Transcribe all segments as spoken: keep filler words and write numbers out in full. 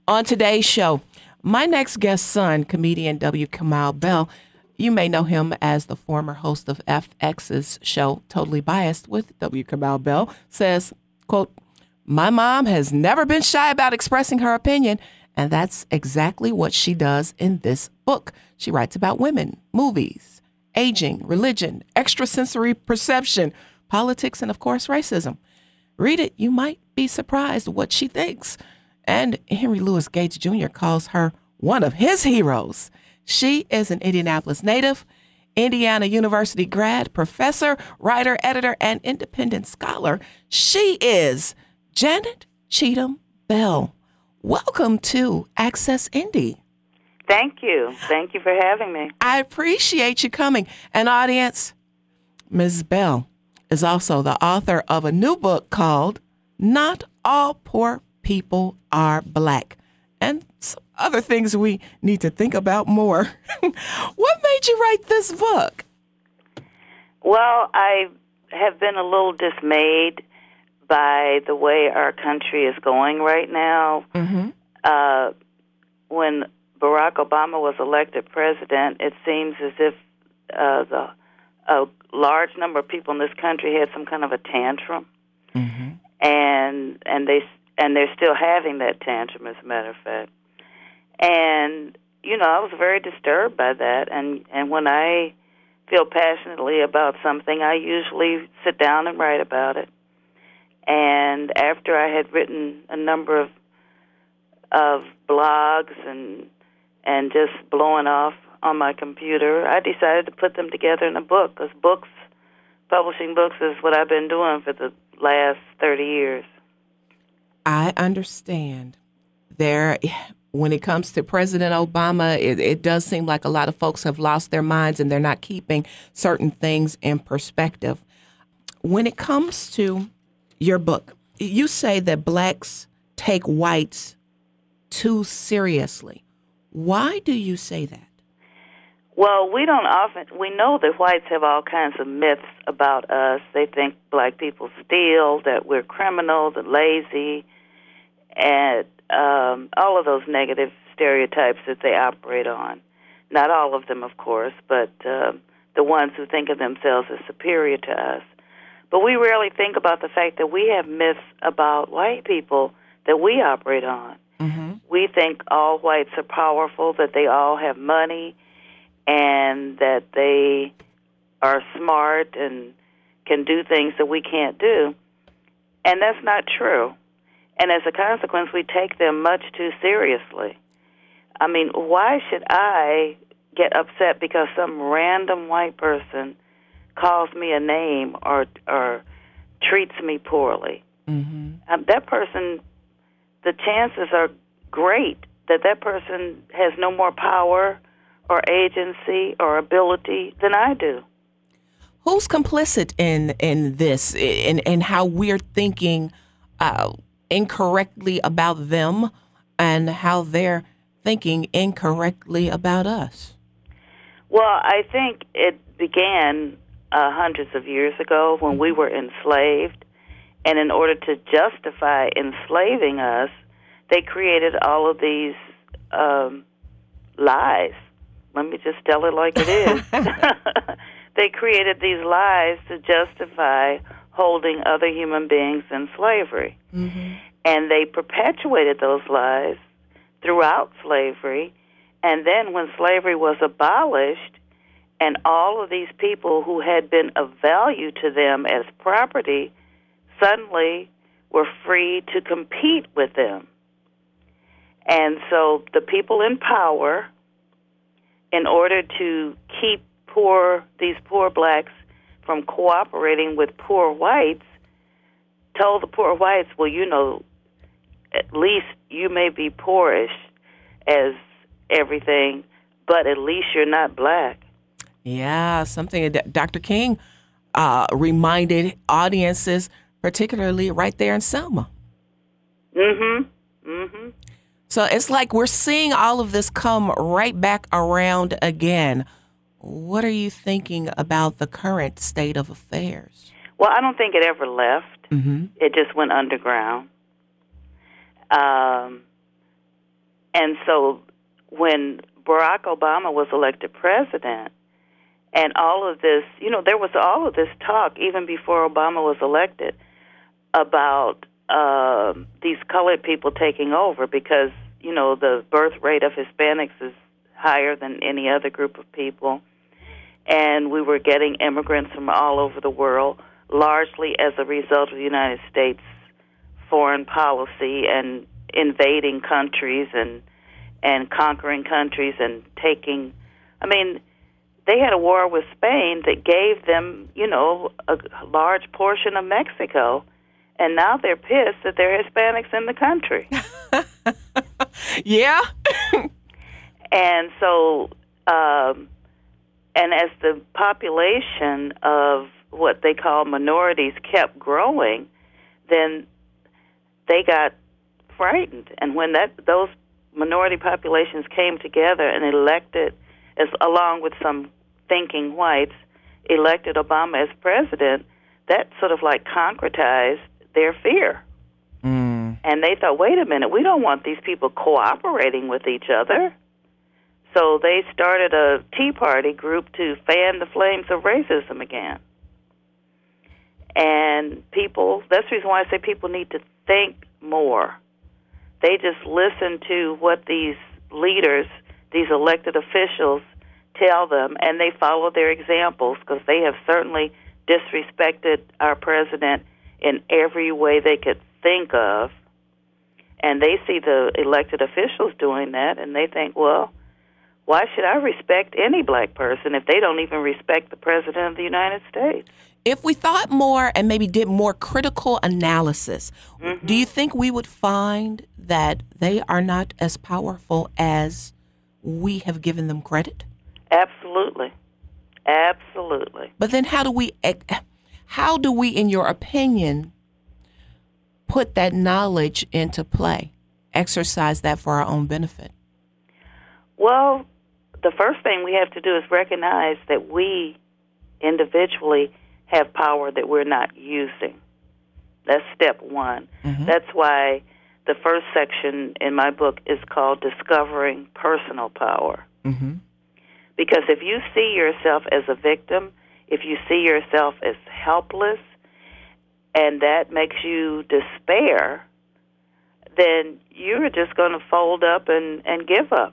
On today's show, my next guest son, comedian W. Kamau Bell, you may know him as the former host of F X's show, Totally Biased with W. Kamau Bell, says, quote, "My mom has never been shy about expressing her opinion, and that's exactly what she does in this book. She writes about women, movies, aging, religion, extrasensory perception, politics, and, of course, racism. Read it. You might be surprised what she thinks." And Henry Louis Gates Junior calls her one of his heroes. She is an Indianapolis native, Indiana University grad, professor, writer, editor, and independent scholar. She is Janet Cheatham Bell. Welcome to Access Indy. Thank you. Thank you for having me. I appreciate you coming. And audience, Miz Bell is also the author of a new book called Not All Poor People Are Black, and some other things we need to think about more. What made you write this book? Well, I have been a little dismayed by the way our country is going right now. Mm-hmm. Uh, when Barack Obama was elected president, it seems as if uh, the a large number of people in this country had some kind of a tantrum, mm-hmm. and and they and they're still having that tantrum, as a matter of fact. And you know, I was very disturbed by that. And and when I feel passionately about something, I usually sit down and write about it. And after I had written a number of of blogs and and just blowing off on my computer, I decided to put them together in a book, because books, publishing books, is what I've been doing for the last thirty years. I understand. There, when it comes to President Obama, it, it does seem like a lot of folks have lost their minds and they're not keeping certain things in perspective. When it comes to your book, you say that blacks take whites too seriously. Why do you say that? Well, we don't often, we know that whites have all kinds of myths about us. They think black people steal, that we're criminals, that lazy, and um, all of those negative stereotypes that they operate on. Not all of them, of course, but uh, the ones who think of themselves as superior to us. But we rarely think about the fact that we have myths about white people that we operate on. Mm-hmm. We think all whites are powerful, that they all have money, and that they are smart and can do things that we can't do. And that's not true. And as a consequence, we take them much too seriously. I mean, why should I get upset because some random white person calls me a name or or treats me poorly? Mm-hmm. Um, that person, the chances are great that that person has no more power or agency or ability than I do. Who's complicit in in this, in, in how we're thinking uh, incorrectly about them and how they're thinking incorrectly about us? Well, I think it began uh, hundreds of years ago when we were enslaved, and in order to justify enslaving us, they created all of these um, lies. Let me just tell it like it is. They created these lies to justify holding other human beings in slavery. Mm-hmm. And they perpetuated those lies throughout slavery. And then when slavery was abolished, and all of these people who had been of value to them as property suddenly were free to compete with them. And so the people in power, in order to keep poor these poor blacks from cooperating with poor whites, told the poor whites, well, you know, at least you may be poorish as everything, but at least you're not black. Yeah, something that Doctor King uh, reminded audiences, particularly right there in Selma. Mm-hmm. Mm-hmm. So it's like we're seeing all of this come right back around again. What are you thinking about the current state of affairs? Well, I don't think it ever left. Mm-hmm. It just went underground. Um, And so when Barack Obama was elected president, and all of this, you know, there was all of this talk even before Obama was elected about uh, these colored people taking over because, you know, the birth rate of Hispanics is higher than any other group of people. And we were getting immigrants from all over the world, largely as a result of the United States foreign policy and invading countries and and conquering countries and taking, I mean, they had a war with Spain that gave them, you know, a large portion of Mexico, and now they're pissed that there are Hispanics in the country. Yeah. And so, um, and as the population of what they call minorities kept growing, then they got frightened. And when that those minority populations came together and elected, as along with some thinking whites, elected Obama as president, that sort of like concretized their fear. Mm. And they thought, wait a minute, we don't want these people cooperating with each other. So they started a Tea Party group to fan the flames of racism again. And people, that's the reason why I say people need to think more. They just listen to what these leaders, these elected officials, tell them, and they follow their examples because they have certainly disrespected our president in every way they could think of. And they see the elected officials doing that, and they think, well, why should I respect any black person if they don't even respect the president of the United States? If we thought more and maybe did more critical analysis, mm-hmm. do you think we would find that they are not as powerful as we have given them credit? Absolutely. Absolutely. But then how do we, how do we, in your opinion, put that knowledge into play, exercise that for our own benefit? Well, the first thing we have to do is recognize that we individually have power that we're not using. That's step one. Mm-hmm. That's why the first section in my book is called Discovering Personal Power. Mm-hmm. Because if you see yourself as a victim, if you see yourself as helpless, and that makes you despair, then you're just going to fold up and, and give up.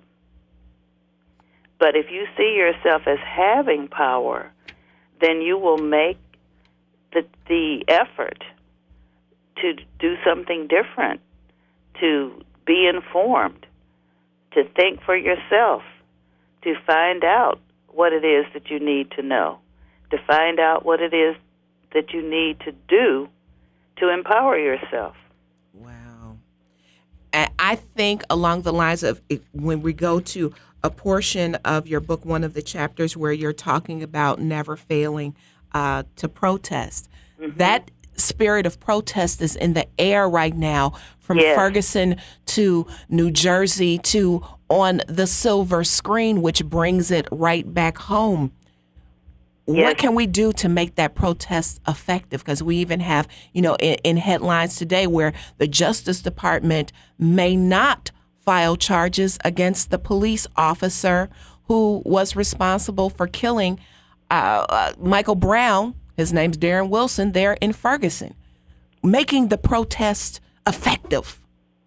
But if you see yourself as having power, then you will make the, the effort to do something different, to be informed, to think for yourself, to find out what it is that you need to know, to find out what it is that you need to do to empower yourself. Wow. And I think along the lines of it, when we go to a portion of your book, one of the chapters where you're talking about never failing uh, to protest, mm-hmm. that spirit of protest is in the air right now, from yes. Ferguson to New Jersey to on the silver screen, which brings it right back home. Yes. What can we do to make that protest effective? Because we even have, you know, in, in headlines today where the Justice Department may not file charges against the police officer who was responsible for killing uh, uh, Michael Brown. His name's Darren Wilson there in Ferguson, making the protest effective.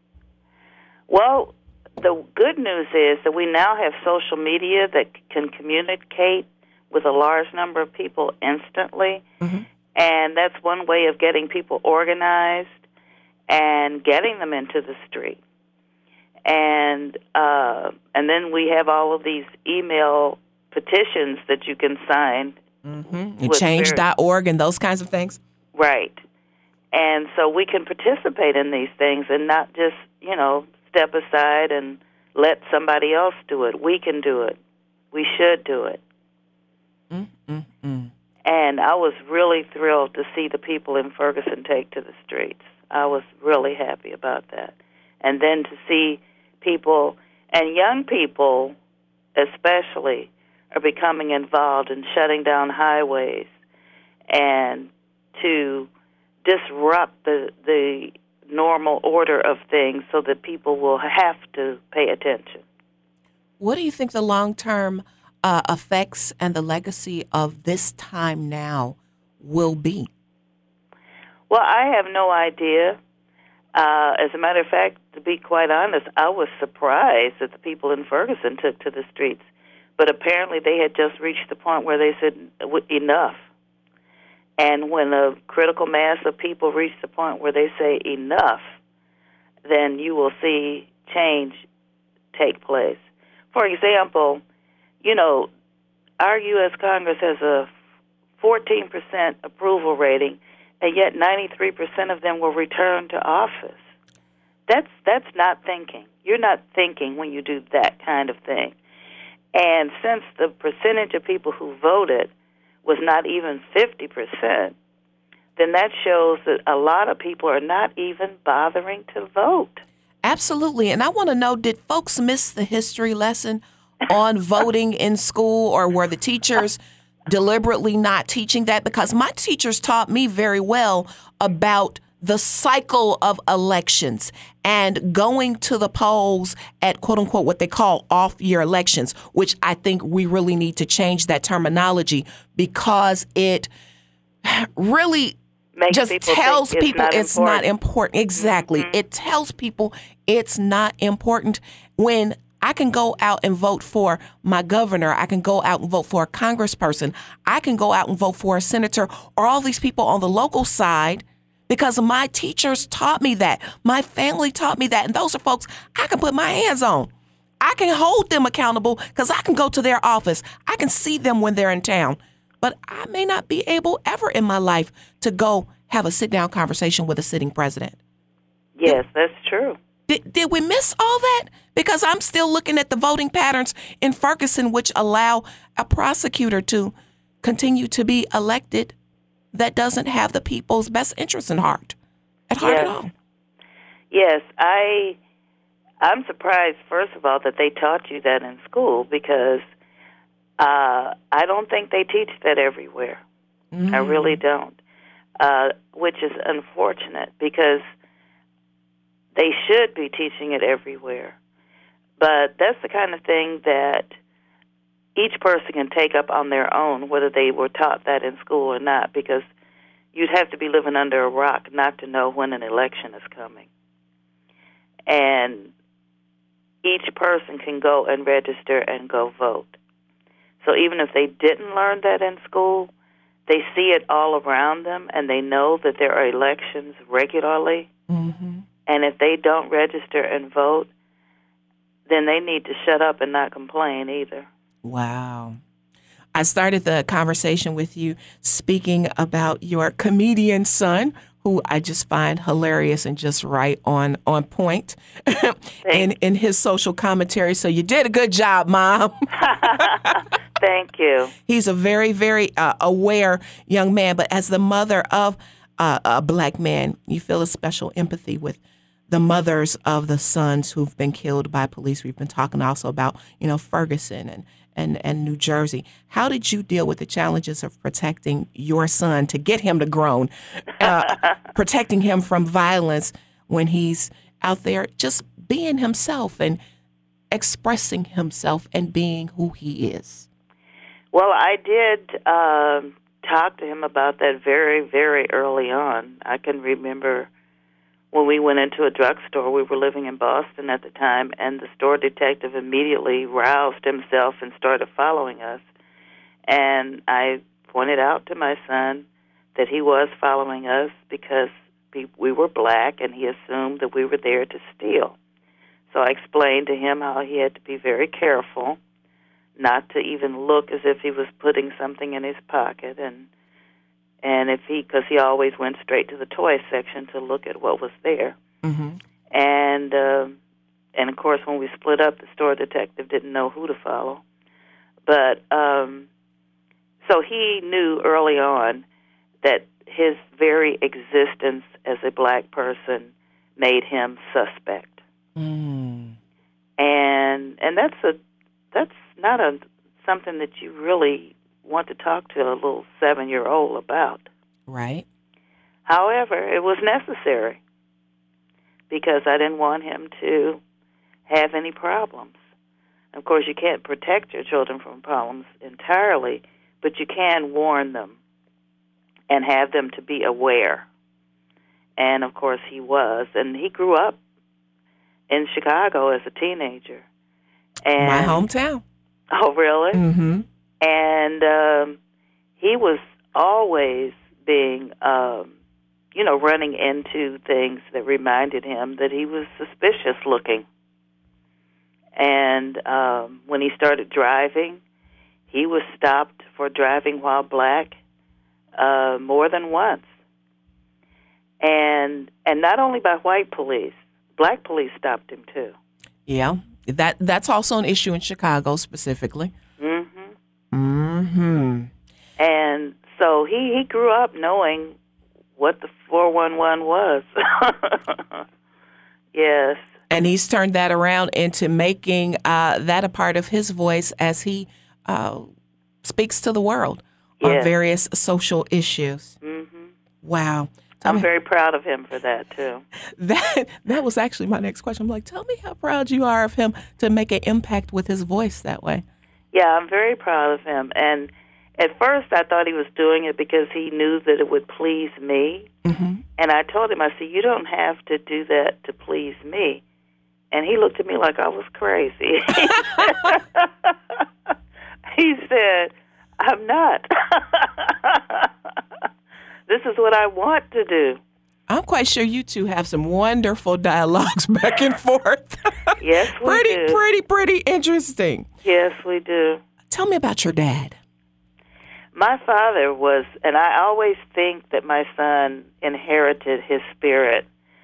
Well, the good news is that we now have social media that can communicate with a large number of people instantly, mm-hmm. and that's one way of getting people organized and getting them into the street. And uh, and then we have all of these email petitions that you can sign. Mm-hmm. And change dot org and those kinds of things. Right. And so we can participate in these things and not just, you know, step aside and let somebody else do it. We can do it. We should do it. Mm-mm-mm. And I was really thrilled to see the people in Ferguson take to the streets. I was really happy about that. And then to see people, and young people especially, are becoming involved in shutting down highways and to disrupt the the normal order of things so that people will have to pay attention. What do you think the long-term uh, effects and the legacy of this time now will be? Well, I have no idea. Uh, as a matter of fact, to be quite honest, I was surprised that the people in Ferguson took to the streets. But apparently they had just reached the point where they said, enough. And when a critical mass of people reach the point where they say enough, then you will see change take place. For example, you know, our U S Congress has a fourteen percent approval rating, and yet ninety-three percent of them will return to office. That's that's not thinking. You're not thinking when you do that kind of thing. And since the percentage of people who voted was not even fifty percent, then that shows that a lot of people are not even bothering to vote. Absolutely. And I want to know, did folks miss the history lesson on voting in school, or were the teachers deliberately not teaching that? Because my teachers taught me very well about the cycle of elections and going to the polls at, quote unquote, what they call off-year elections, which I think we really need to change that terminology, because it really Makes just people tells think people it's not it's important. not important. Exactly. Mm-hmm. It tells people it's not important when I can go out and vote for my governor. I can go out and vote for a congressperson. I can go out and vote for a senator, or all these people on the local side, because my teachers taught me that. My family taught me that. And those are folks I can put my hands on. I can hold them accountable because I can go to their office. I can see them when they're in town. But I may not be able ever in my life to go have a sit-down conversation with a sitting president. Yes, that's true. Did, did we miss all that? Because I'm still looking at the voting patterns in Ferguson, which allow a prosecutor to continue to be elected that doesn't have the people's best interests in heart, at heart Yes. at all. Yes, I, I'm surprised, first of all, that they taught you that in school, because uh, I don't think they teach that everywhere. Mm. I really don't, uh, which is unfortunate, because they should be teaching it everywhere. But that's the kind of thing that each person can take up on their own, whether they were taught that in school or not, because you'd have to be living under a rock not to know when an election is coming. And each person can go and register and go vote. So even if they didn't learn that in school, they see it all around them, and they know that there are elections regularly. Mm-hmm. And if they don't register and vote, then they need to shut up and not complain either. Wow. I started the conversation with you speaking about your comedian son, who I just find hilarious and just right on on point in, in his social commentary. So you did a good job, Mom. Thank you. He's a very, very uh, aware young man. But as the mother of uh, a black man, you feel a special empathy with the mothers of the sons who've been killed by police. We've been talking also about, you know, Ferguson and, and, and New Jersey. How did you deal with the challenges of protecting your son to get him to grown, uh, protecting him from violence when he's out there just being himself and expressing himself and being who he is? Well, I did um, talk to him about that very, very early on. I can remember when we went into a drugstore. We were living in Boston at the time, and the store detective immediately roused himself and started following us. And I pointed out to my son that he was following us because we were black, and he assumed that we were there to steal. So I explained to him how he had to be very careful not to even look as if he was putting something in his pocket, and and if he, because he always went straight to the toy section to look at what was there. Mm-hmm. And uh, and of course, when we split up, the store detective didn't know who to follow. But um, so he knew early on that his very existence as a black person made him suspect. Mm. And and that's a that's not a something that you really want to talk to a little seven-year-old about. Right. However, it was necessary. because I didn't want him to have any problems. Of course, you can't protect your children from problems entirely, but you can warn them and have them to be aware. And, of course, he was. And he grew up in Chicago as a teenager. And, my hometown. Oh, really? Mm-hmm. And um, he was always being, um, you know, running into things that reminded him that he was suspicious looking. And um, when he started driving, he was stopped for driving while black uh, more than once. And and not only by white police, black police stopped him too. Yeah, that that's also an issue in Chicago specifically. Mm-hmm. Mm-hmm. And so he, he grew up knowing what the four one one was. Yes. And he's turned that around into making uh, that a part of his voice as he uh, speaks to the world on Yes. various social issues. Mm-hmm. Wow. Tell I'm me- very proud of him for that, too. That that was actually my next question. I'm like, tell me how proud you are of him to make an impact with his voice that way. Yeah, I'm very proud of him. And at first I thought he was doing it because he knew that it would please me. Mm-hmm. And I told him, I said, you don't have to do that to please me. And he looked at me like I was crazy. He said, I'm not. This is what I want to do. I'm quite sure you two have some wonderful dialogues back and forth. Yes, we pretty, do. pretty, pretty interesting. Yes, we do. Tell me about your dad. My father was, and I always think that my son inherited his spirit.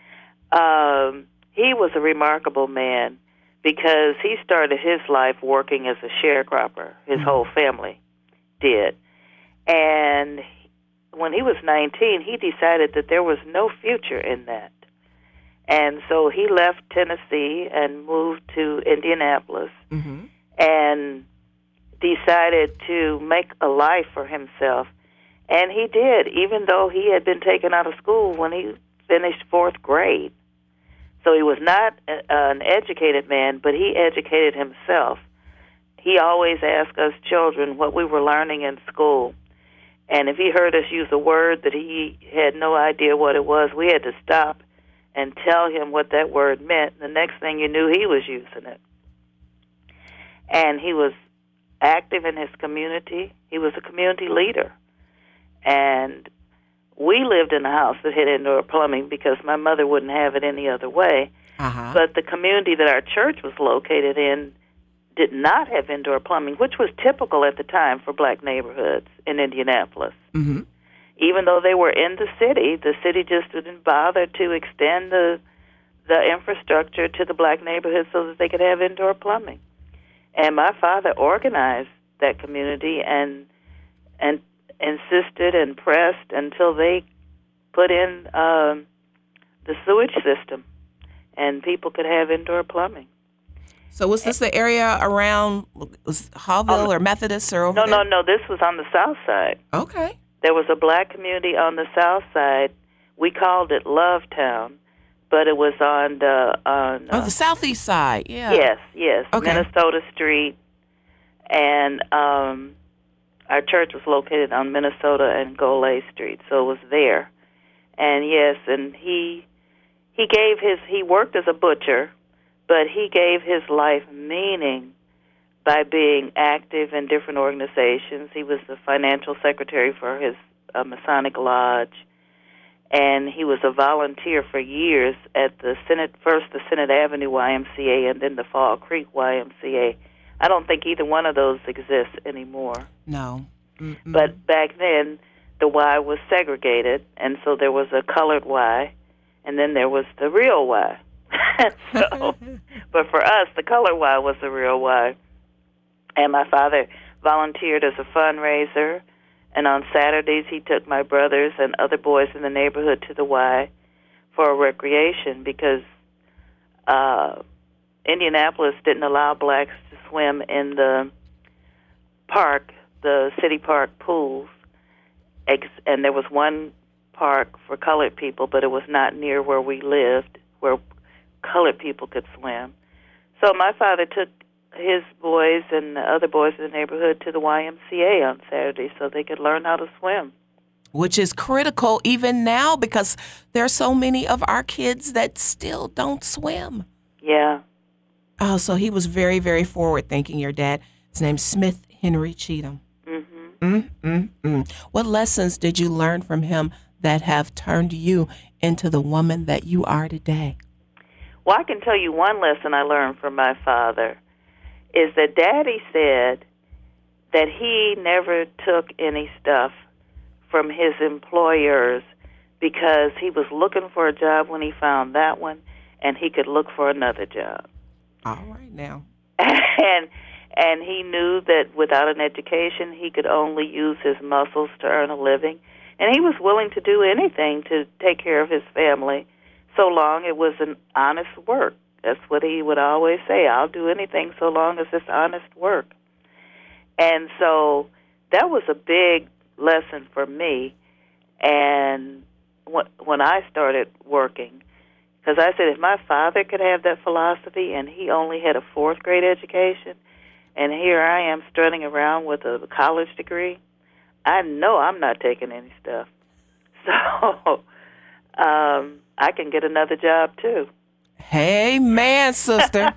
Um, he was a remarkable man because he started his life working as a sharecropper. His Mm-hmm. whole family did. And when he was nineteen, he decided that there was no future in that. And so he left Tennessee and moved to Indianapolis Mm-hmm. and decided to make a life for himself. And he did, even though he had been taken out of school when he finished fourth grade. So he was not a, an educated man, but he educated himself. He always asked us children what we were learning in school. And if he heard us use a word that he had no idea what it was, we had to stop and tell him what that word meant. The next thing you knew, he was using it. And he was active in his community. He was a community leader. And we lived in a house that had indoor plumbing because my mother wouldn't have it any other way. Uh-huh. But the community that our church was located in did not have indoor plumbing, which was typical at the time for black neighborhoods in Indianapolis. Mm-hmm. Even though they were in the city, the city just didn't bother to extend the the infrastructure to the black neighborhoods so that they could have indoor plumbing. And my father organized that community and and insisted and pressed until they put in um, the sewage system and people could have indoor plumbing. So was this the area around was Hallville Um, or Methodist or over No, there? no, no. This was on the south side. Okay. There was a black community on the south side. We called it Lovetown, but it was on the on. Oh, uh, the southeast side. Yeah. Yes, yes, Okay. Minnesota Street, and um, our church was located on Minnesota and Golay Street, so it was there. And yes, and he he gave his he worked as a butcher, but he gave his life meaning by being active in different organizations. He was the financial secretary for his uh, Masonic Lodge, and he was a volunteer for years at the Senate, first the Senate Avenue Y M C A and then the Fall Creek Y M C A. I don't think either one of those exists anymore. No. Mm-mm. But back then, the Y was segregated, and so there was a colored Y, and then there was the real Y. so, but for us, the colored Y was the real Y. And my father volunteered as a fundraiser, and on Saturdays he took my brothers and other boys in the neighborhood to the Y for a recreation because uh, Indianapolis didn't allow blacks to swim in the park, the city park pools, ex- and there was one park for colored people, but it was not near where we lived, where colored people could swim. So my father took his boys and the other boys in the neighborhood to the Y M C A on Saturday so they could learn how to swim. Which is critical even now because there are so many of our kids that still don't swim. Yeah. Oh, so he was very, very forward-thinking, your dad. His name's Smith Henry Cheatham. Mm-hmm. Mm-mm-mm. What lessons did you learn from him that have turned you into the woman that you are today? Well, I can tell you one lesson I learned from my father is that Daddy said that he never took any stuff from his employers because he was looking for a job when he found that one, and he could look for another job. All right now. and and he knew that without an education, he could only use his muscles to earn a living. And he was willing to do anything to take care of his family, so long it was an honest work. That's what he would always say, I'll do anything so long as it's honest work. And so that was a big lesson for me. And when I started working, because I said if my father could have that philosophy and he only had a fourth grade education, and here I am strutting around with a college degree, I know I'm not taking any stuff. So um, I can get another job too. Hey, man, sister.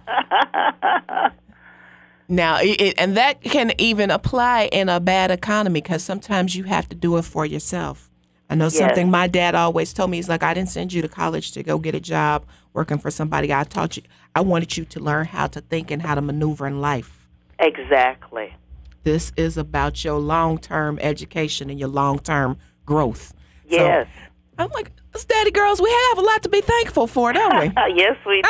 Now, it, and that can even apply in a bad economy because sometimes you have to do it for yourself. I know something Yes. my dad always told me. He's like, I didn't send you to college to go get a job working for somebody. I taught you. I wanted you to learn how to think and how to maneuver in life. Exactly. This is about your long-term education and your long-term growth. Yes. So, I'm like, us daddy girls, we have a lot to be thankful for, don't we? Yes, we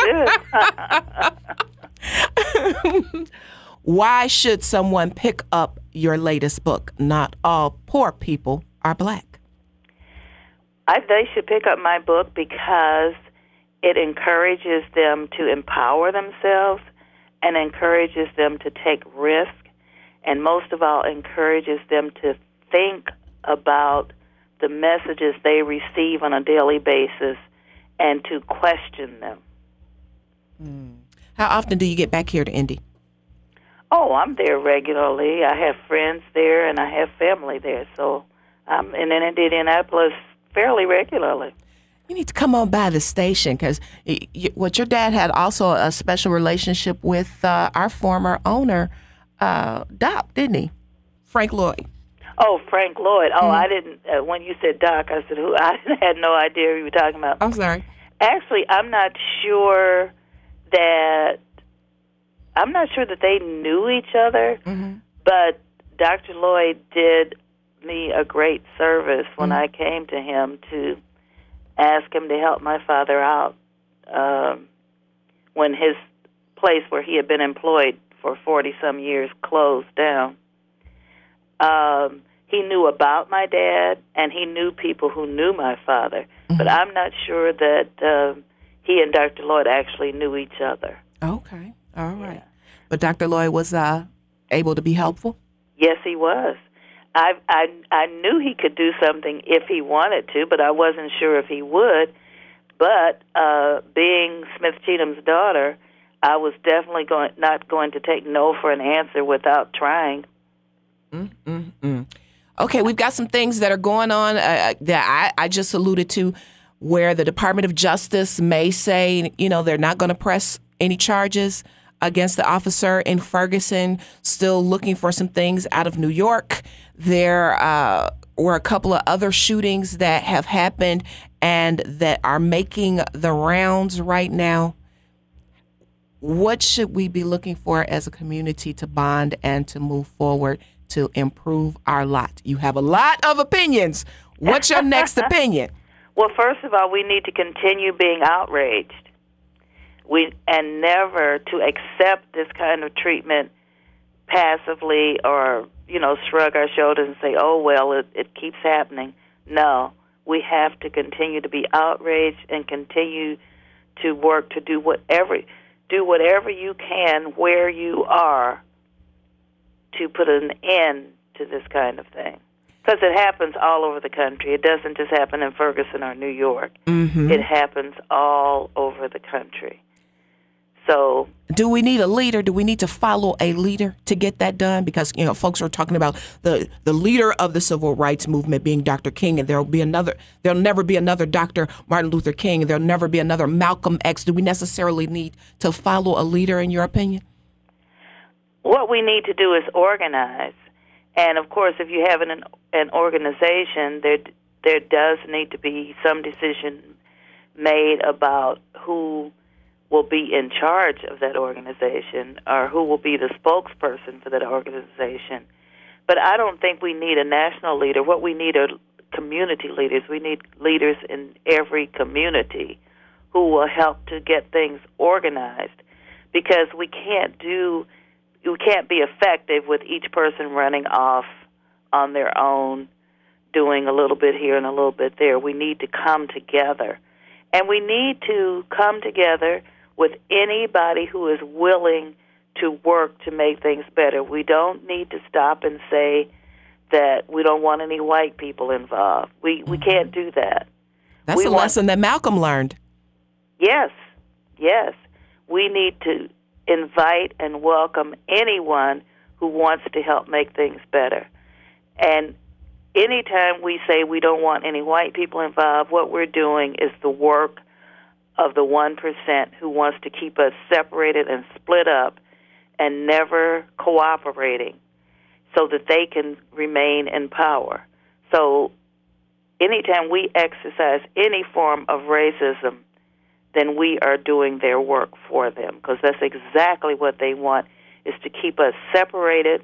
do. Why should someone pick up your latest book? Not all poor people are black. I, they should pick up my book because it encourages them to empower themselves and encourages them to take risk, and most of all, encourages them to think about the messages they receive on a daily basis and to question them. Mm. How often do you get back here to Indy? Oh, I'm there regularly. I have friends there, and I have family there, so I'm in Indianapolis fairly regularly. You need to come on by the station because what your dad had also a special relationship with uh, our former owner, uh, Doc, didn't he? Frank Lloyd. Oh, Frank Lloyd. Oh, Mm. I didn't. Uh, when you said Doc, I said, who? I had no idea who you were talking about. I'm sorry. Actually, I'm not sure that I'm not sure that they knew each other, Mm-hmm. but Doctor Lloyd did me a great service when Mm-hmm. I came to him to ask him to help my father out um, when his place where he had been employed for forty-some years closed down. Um, he knew about my dad, and he knew people who knew my father, Mm-hmm. but I'm not sure that um, he and Doctor Lloyd actually knew each other. Okay. All right. Yeah. But Doctor Lloyd was uh, able to be helpful? Yes, he was. I, I I knew he could do something if he wanted to, but I wasn't sure if he would. But uh, being Smith Cheatham's daughter, I was definitely going not going to take no for an answer without trying. Mm-mm-mm. Okay, we've got some things that are going on uh, that I, I just alluded to where the Department of Justice may say, you know, they're not going to press any charges against the officer in Ferguson, still looking for some things out of New York. There uh, were a couple of other shootings that have happened and that are making the rounds right now. What should we be looking for as a community to bond and to move forward to improve our lot? You have a lot of opinions. What's your next opinion? Well, first of all, we need to continue being outraged. We and never to accept this kind of treatment passively or, you know, shrug our shoulders and say, oh, well, it, it keeps happening. No, we have to continue to be outraged and continue to work to do whatever, do whatever you can where you are to put an end to this kind of thing. Because it happens all over the country. It doesn't just happen in Ferguson or New York. Mm-hmm. It happens all over the country. So, do we need a leader? Do we need to follow a leader to get that done? Because, you know, folks are talking about the, the leader of the civil rights movement being Doctor King, and there'll be another, there'll never be another Doctor Martin Luther King, and there'll never be another Malcolm X. Do we necessarily need to follow a leader, in your opinion? What we need to do is organize. And, of course, if you have an, an organization, there there does need to be some decision made about who will be in charge of that organization or who will be the spokesperson for that organization. But I don't think we need a national leader. What we need are community leaders. We need leaders in every community who will help to get things organized, because we can't do, we can't be effective with each person running off on their own, doing a little bit here and a little bit there. We need to come together. And we need to come together with anybody who is willing to work to make things better. We don't need to stop and say that we don't want any white people involved. We we can't do that. That's we a want, lesson that Malcolm learned. Yes, yes. We need to invite and welcome anyone who wants to help make things better. And anytime we say we don't want any white people involved, what we're doing is the work of the one percent who wants to keep us separated and split up and never cooperating so that they can remain in power. So anytime we exercise any form of racism, then we are doing their work for them, because that's exactly what they want, is to keep us separated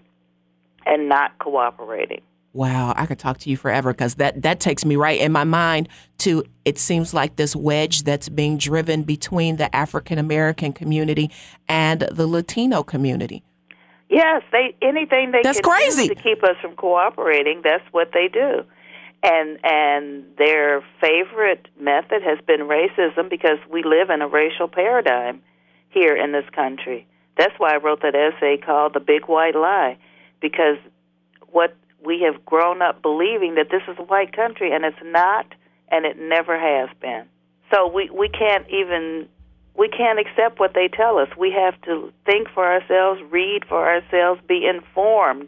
and not cooperating. Wow, I could talk to you forever, because that, that takes me right in my mind to, it seems like this wedge that's being driven between the African-American community and the Latino community. Yes, they anything they that's can crazy. do to keep us from cooperating, that's what they do. And and their favorite method has been racism, because we live in a racial paradigm here in this country. That's why I wrote that essay called The Big White Lie, because what we have grown up believing that this is a white country, and it's not, and it never has been. So we, we can't even, we can't accept what they tell us. We have to think for ourselves, read for ourselves, be informed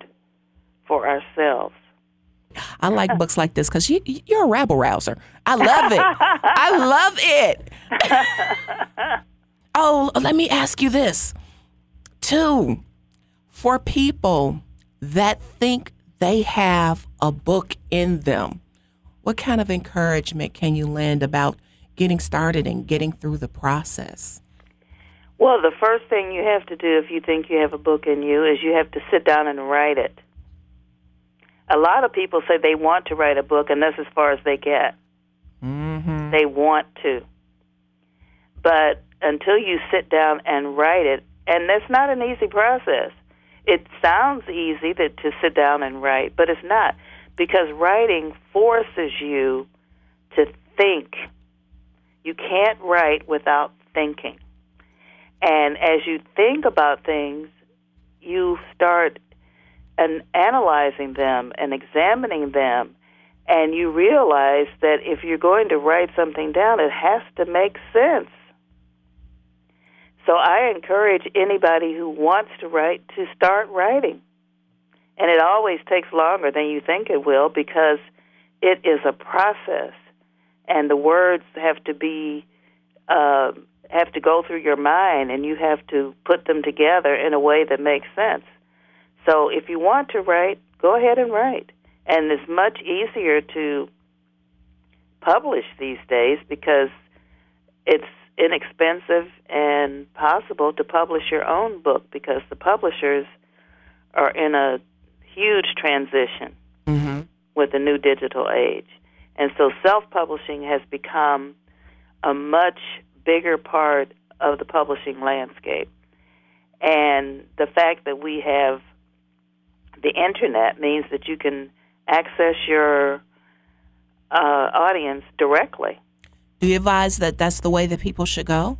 for ourselves. I like books like this because you, you're a rabble rouser. I love it. I love it. Oh, let me ask you this, too. For people that think they have a book in them, what kind of encouragement can you lend about getting started and getting through the process? Well, the first thing you have to do if you think you have a book in you is you have to sit down and write it. A lot of people say they want to write a book, and that's as far as they get. Mm-hmm. They want to. But until you sit down and write it, and that's not an easy process. It sounds easy to, to sit down and write, but it's not, because writing forces you to think. You can't write without thinking. And as you think about things, you start an analyzing them and examining them, and you realize that if you're going to write something down, it has to make sense. So I encourage anybody who wants to write to start writing. And it always takes longer than you think it will, because it is a process, and the words have to be uh, have to go through your mind, and you have to put them together in a way that makes sense. So if you want to write, go ahead and write. And it's much easier to publish these days because it's inexpensive and possible to publish your own book, because the publishers are in a huge transition mm-hmm. with the new digital age. And so self-publishing has become a much bigger part of the publishing landscape. And the fact that we have the Internet means that you can access your uh, audience directly. Do you advise that that's the way that people should go?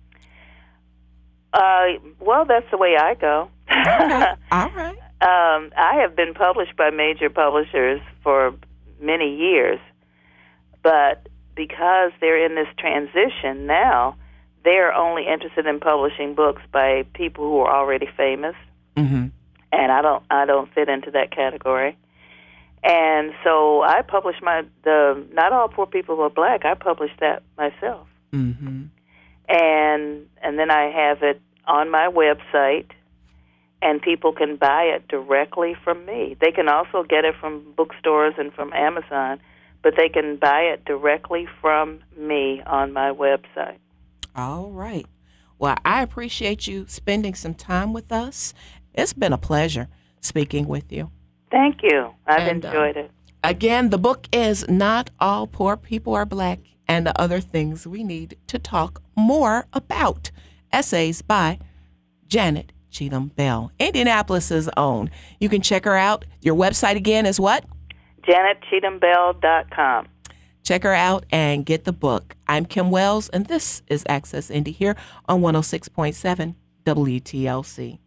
Uh, well, that's the way I go. Okay. All right. Um, I have been published by major publishers for many years. But because they're in this transition now, they're only interested in publishing books by people who are already famous. Mm-hmm. And I don't I don't fit into that category. And so I published my the Not All Poor People Are Black. I published that myself. Mm-hmm. And and then I have it on my website, and people can buy it directly from me. They can also get it from bookstores and from Amazon, but they can buy it directly from me on my website. All right. Well, I appreciate you spending some time with us. It's been a pleasure speaking with you. Thank you. I've And, uh, enjoyed it. Again, the book is Not All Poor People Are Black and the Other Things We Need to Talk More About. Essays by Janet Cheatham Bell, Indianapolis's own. You can check her out. Your website again is what? janet cheatham bell dot com. Check her out and get the book. I'm Kim Wells, and this is Access Indie here on one oh six point seven W T L C.